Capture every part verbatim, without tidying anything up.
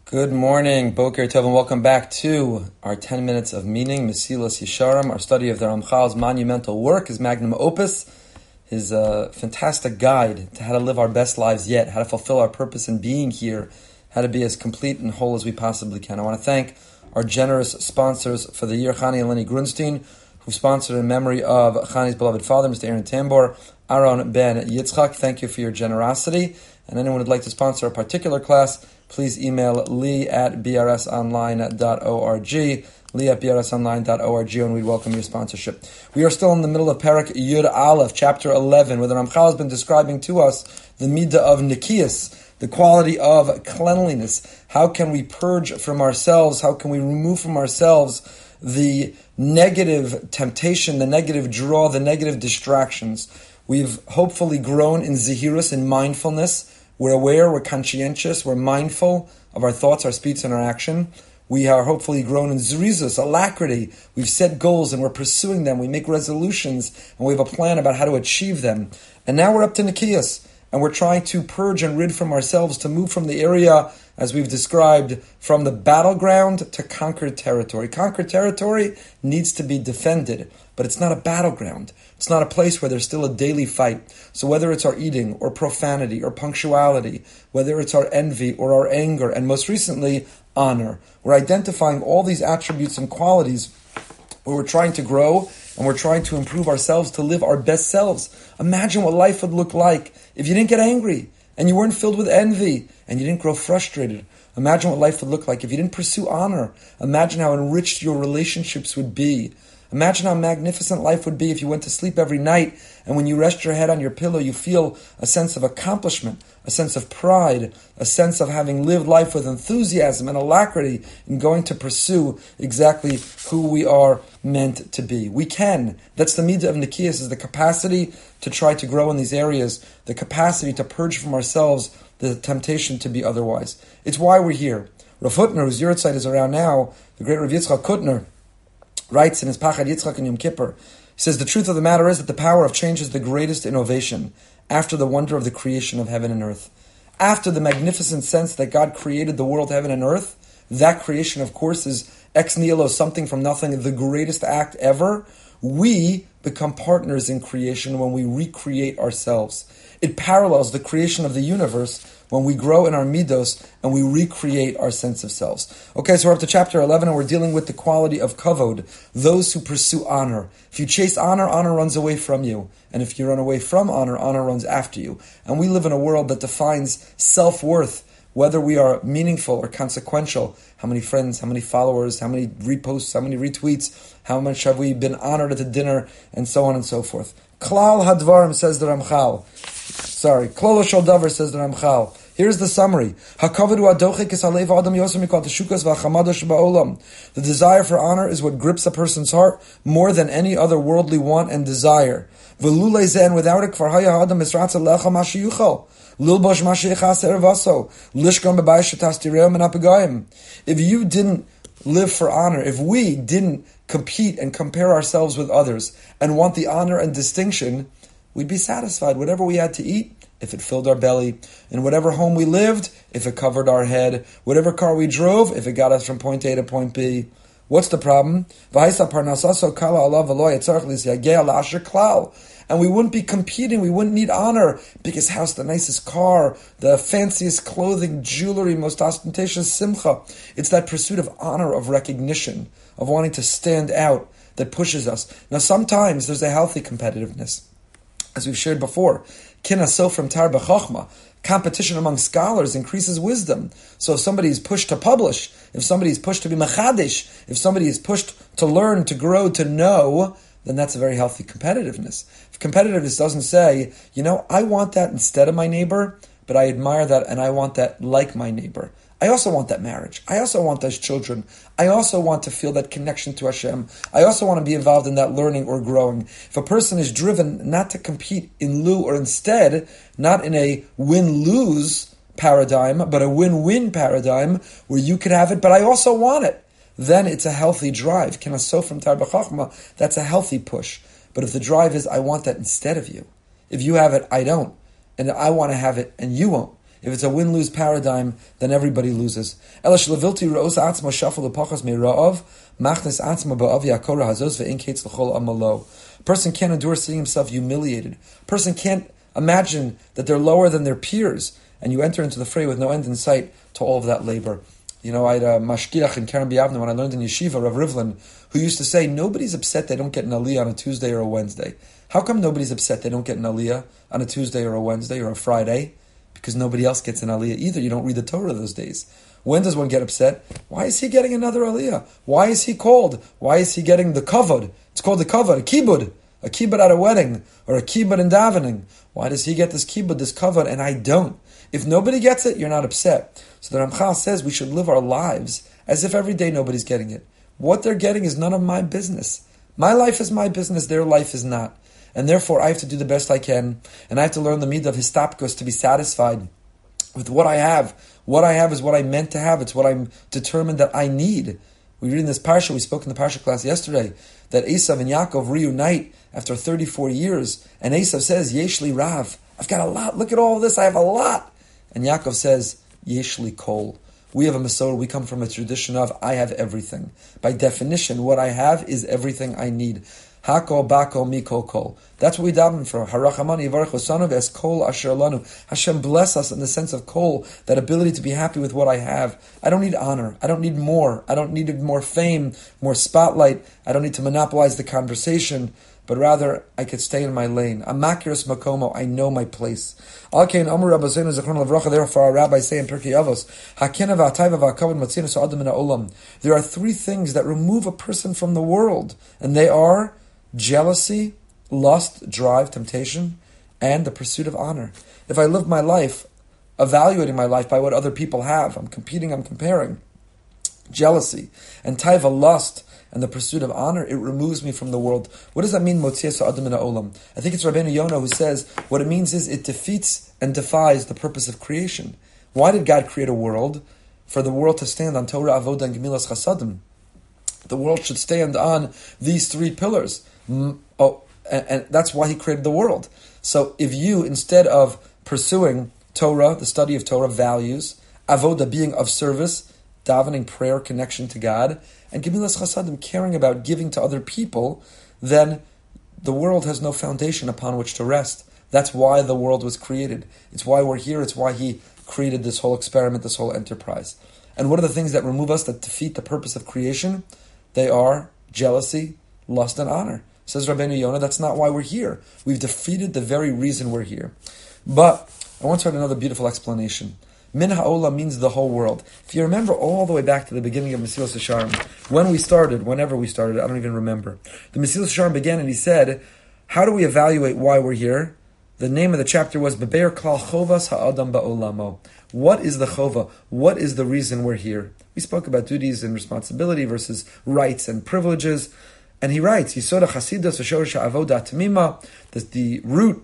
Good morning, Boker Tov, and welcome back to our ten minutes of meaning, Mesilas Yesharim, our study of the Ramchal's monumental work, his magnum opus, his uh, fantastic guide to how to live our best lives yet, how to fulfill our purpose in being here, how to be as complete and whole as we possibly can. I want to thank our generous sponsors for the year, Chani and Lenny Grunstein, who sponsored in memory of Chani's beloved father, Mister Aaron Tambor, Aaron Ben Yitzchak. Thank you for your generosity. And anyone who would like to sponsor a particular class, please email lee at b r s online dot org, lee at b r s online dot org, and we'd welcome your sponsorship. We are still in the middle of Parak Yud Aleph, chapter eleven, where the Ramchal has been describing to us the midah of Nikias, the quality of cleanliness. How can we purge from ourselves? How can we remove from ourselves the negative temptation, the negative draw, the negative distractions? We've hopefully grown in zihirus, in mindfulness. We're aware, we're conscientious, we're mindful of our thoughts, our speech, and our action. We are hopefully grown in zrizus, alacrity. We've set goals and we're pursuing them. We make resolutions and we have a plan about how to achieve them. And now we're up to Nikias, and we're trying to purge and rid from ourselves, to move from the area, as we've described, from the battleground to conquered territory. Conquered territory needs to be defended, but it's not a battleground. It's not a place where there's still a daily fight. So whether it's our eating or profanity or punctuality, whether it's our envy or our anger, and most recently, honor, we're identifying all these attributes and qualities where we're trying to grow and we're trying to improve ourselves to live our best selves. Imagine what life would look like if you didn't get angry and you weren't filled with envy and you didn't grow frustrated. Imagine what life would look like if you didn't pursue honor. Imagine how enriched your relationships would be. Imagine how magnificent life would be if you went to sleep every night and when you rest your head on your pillow, you feel a sense of accomplishment, a sense of pride, a sense of having lived life with enthusiasm and alacrity in going to pursue exactly who we are meant to be. We can. That's the midah of Nikias, is the capacity to try to grow in these areas, the capacity to purge from ourselves the temptation to be otherwise. It's why we're here. Rav Hutner, whose Yurtzeit is around now, the great Rav Yitzchak Hutner, writes in his Pachad Yitzchak and Yom Kippur, he says, the truth of the matter is that the power of change is the greatest innovation after the wonder of the creation of heaven and earth. After the magnificent sense that God created the world, heaven and earth, that creation, of course, is ex nihilo, something from nothing, the greatest act ever. We become partners in creation when we recreate ourselves. It parallels the creation of the universe when we grow in our midos and we recreate our sense of selves. Okay, so we're up to chapter eleven and we're dealing with the quality of kavod, those who pursue honor. If you chase honor, honor runs away from you. And if you run away from honor, honor runs after you. And we live in a world that defines self-worth, whether we are meaningful or consequential. How many friends, how many followers, how many reposts, how many retweets, how much have we been honored at the dinner, and so on and so forth. Klal Hadvarim, says the Ramchal. Sorry, Klal Shol Davar, says the Ramchal. Here's the summary. The desire for honor is what grips a person's heart more than any other worldly want and desire. And without it, if you didn't live for honor, if we didn't compete and compare ourselves with others and want the honor and distinction, we'd be satisfied. Whatever we had to eat, if it filled our belly, in whatever home we lived, if it covered our head, whatever car we drove, if it got us from point A to point B. What's the problem? And we wouldn't be competing, we wouldn't need honor, biggest house, the nicest car, the fanciest clothing, jewelry, most ostentatious simcha. It's that pursuit of honor, of recognition, of wanting to stand out that pushes us. Now sometimes there's a healthy competitiveness. As we've shared before, Kina from Tar B'Chochma, competition among scholars increases wisdom. So if somebody is pushed to publish, if somebody is pushed to be machadish, if somebody is pushed to learn, to grow, to know, then that's a very healthy competitiveness. If competitiveness doesn't say, you know, I want that instead of my neighbor, but I admire that and I want that like my neighbor. I also want that marriage. I also want those children. I also want to feel that connection to Hashem. I also want to be involved in that learning or growing. If a person is driven not to compete in lieu or instead, not in a win-lose paradigm, but a win-win paradigm where you could have it, but I also want it, then it's a healthy drive. Kinaso from Tar B'Chachma, that's a healthy push. But if the drive is, I want that instead of you, if you have it, I don't, and I want to have it and you won't, If it's a win-lose paradigm, then everybody loses. A person can't endure seeing himself humiliated. A person can't imagine that they're lower than their peers, and you enter into the fray with no end in sight to all of that labor. You know, I had a mashgiach in Keren B'Yavne when I learned in yeshiva, Rav Rivlin, who used to say, nobody's upset they don't get an aliyah on a Tuesday or a Wednesday. How come nobody's upset they don't get an aliyah on a Tuesday or a Wednesday or a Friday? Because nobody else gets an aliyah either. You don't read the Torah those days. When does one get upset? Why is he getting another aliyah? Why is he called? Why is he getting the kavod? It's called the kavod, a kibbud. A kibbud at a wedding, or a kibbud in davening. Why does he get this kibbud, this kavod, and I don't? If nobody gets it, you're not upset. So the Ramchal says we should live our lives as if every day nobody's getting it. What they're getting is none of my business. My life is my business, their life is not. And therefore I have to do the best I can, and I have to learn the midah of histapkos to be satisfied with what I have. What I have is what I meant to have. It's what I'm determined that I need. We read in this parsha, we spoke in the parsha class yesterday, that Esav and Yaakov reunite after thirty-four years, and Esav says, Yeshli Rav, I've got a lot, look at all this, I have a lot. And Yaakov says, Yeshli Kol. We have a Masorah, we come from a tradition of, I have everything. By definition, what I have is everything I need. Hakol, bakol, mikol, kol. That's what we daven for. Harachamani yivarech osanu es kol asher lanu. Hashem bless us in the sense of kol, that ability to be happy with what I have. I don't need honor. I don't need more. I don't need more fame, more spotlight. I don't need to monopolize the conversation, but rather I could stay in my lane. Amakiris makomo. I know my place. Alkein Amar Rabbeinu Zechron Lavracha. Therefore, our rabbis say in Pirkei Avos, Hakena v'atayva v'akavod matzinu sa'adam min ha'olam. There are three things that remove a person from the world, and they are jealousy, lust, drive, temptation, and the pursuit of honor. If I live my life evaluating my life by what other people have, I'm competing, I'm comparing, jealousy, and taiva, lust, and the pursuit of honor, it removes me from the world. What does that mean, Motzias Adam min ha'olam? I think it's Rabbeinu Yonah who says, what it means is it defeats and defies the purpose of creation. Why did God create a world? For the world to stand on Torah, Avodah, and Gemilas Chasadim. The world should stand on these three pillars. Oh, and, and that's why he created the world. So if you, instead of pursuing Torah, the study of Torah, values, avodah, being of service, davening, prayer, connection to God, and gemilas chasadim, caring about giving to other people, then the world has no foundation upon which to rest. That's why the world was created. It's why we're here. It's why he created this whole experiment, this whole enterprise. And what are the things that remove us, that defeat the purpose of creation? They are jealousy, lust, and honor. Says Rabbeinu Yonah, that's not why we're here. We've defeated the very reason we're here. But I want to add another beautiful explanation. Min ha'olam means the whole world. If you remember all the way back to the beginning of Mesilas Yesharim, when we started, whenever we started, I don't even remember. The Mesilas Yesharim began and he said, how do we evaluate why we're here? The name of the chapter was Bebeir Klal Chovas Ha'adam Ba'olamo. What is the chova? What is the reason we're here? We spoke about duties and responsibility versus rights and privileges. And he writes, Yisoda Chasidus V'Shorish Ha'avodah Tamima, that the root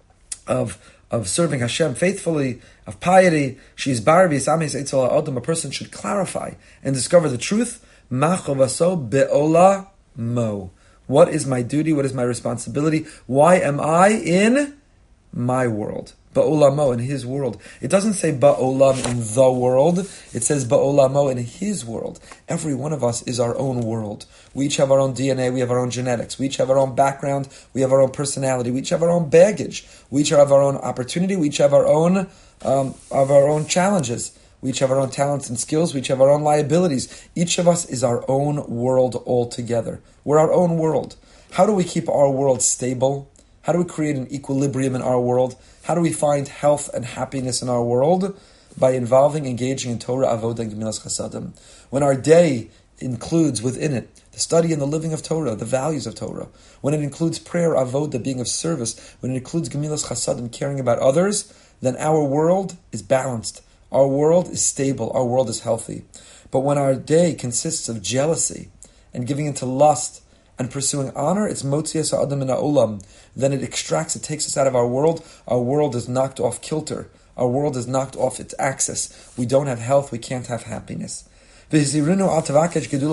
of of serving Hashem faithfully, of piety, she's bar v'yisamis etzel ha'adam, a person should clarify and discover the truth. Ma chovaso be'ola mo. What is my duty? What is my responsibility? Why am I in my world? Ba'olamo, in his world. It doesn't say ba'olam, in the world. It says ba'olamo, in his world. Every one of us is our own world. We each have our own D N A, we have our own genetics, we each have our own background, we have our own personality, we each have our own baggage, we each have our own opportunity, we each have our own um, of our own challenges. We each have our own talents and skills, we each have our own liabilities. Each of us is our own world altogether. We're our own world. How do we keep our world stable? How do we create an equilibrium in our world? How do we find health and happiness in our world? By involving, engaging in Torah, Avodah, and Gemilas Chasadim. When our day includes within it the study and the living of Torah, the values of Torah, when it includes prayer, Avodah, being of service, when it includes Gemilas Chasadim, caring about others, then our world is balanced. Our world is stable. Our world is healthy. But when our day consists of jealousy and giving into lust and pursuing honor, it's motzias ha'adam min ha'olam. Then it extracts, it takes us out of our world. Our world is knocked off kilter. Our world is knocked off its axis. We don't have health, we can't have happiness. And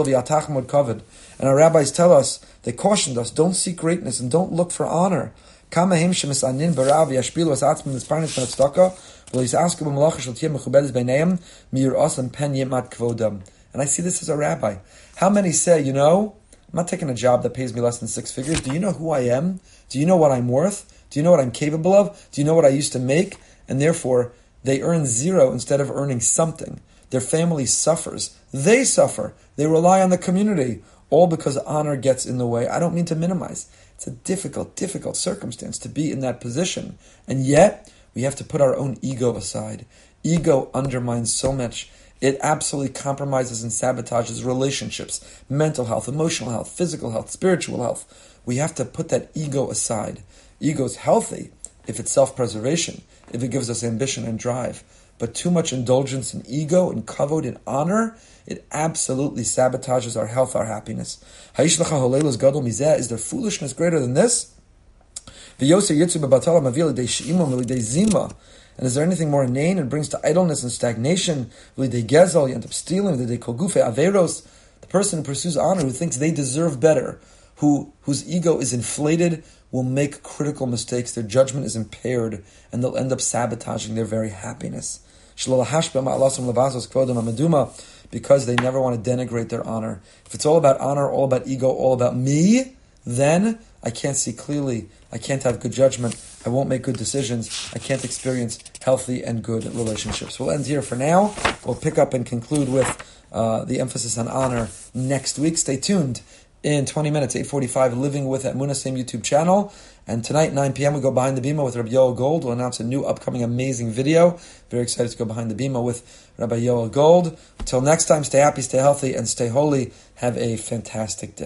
our rabbis tell us, they cautioned us, don't seek greatness and don't look for honor. Kama him shemisanin barav yashpilu as atzmim nisparnis ben tzedakah. Well, he's asking about malacha shel tiyeh mechubedes beineim mir asam pen yemat kvodam. And I see this as a rabbi. How many say, you know, I'm not taking a job that pays me less than six figures. Do you know who I am? Do you know what I'm worth? Do you know what I'm capable of? Do you know what I used to make? And therefore, they earn zero instead of earning something. Their family suffers. They suffer. They rely on the community, all because honor gets in the way. I don't mean to minimize. It's a difficult, difficult circumstance to be in that position. And yet, we have to put our own ego aside. Ego undermines so much. It absolutely compromises and sabotages relationships, mental health, emotional health, physical health, spiritual health. We have to put that ego aside. Ego is healthy if it's self-preservation, if it gives us ambition and drive. But too much indulgence in ego and kavod and honor, it absolutely sabotages our health, our happiness. Is there foolishness greater than this? And is there anything more inane and brings to idleness and stagnation? You end up stealing. The person who pursues honor, who thinks they deserve better, who whose ego is inflated, will make critical mistakes. Their judgment is impaired, and they'll end up sabotaging their very happiness. Because they never want to denigrate their honor. If it's all about honor, all about ego, all about me, then I can't see clearly. I can't have good judgment. I won't make good decisions. I can't experience healthy and good relationships. We'll end here for now. We'll pick up and conclude with uh, the emphasis on honor next week. Stay tuned. In twenty minutes, eight forty-five, Living with Emunah, same YouTube channel. And tonight, nine p.m., we go behind the bima with Rabbi Yoel Gold. We'll announce a new upcoming amazing video. Very excited to go behind the bima with Rabbi Yoel Gold. Until next time, stay happy, stay healthy, and stay holy. Have a fantastic day.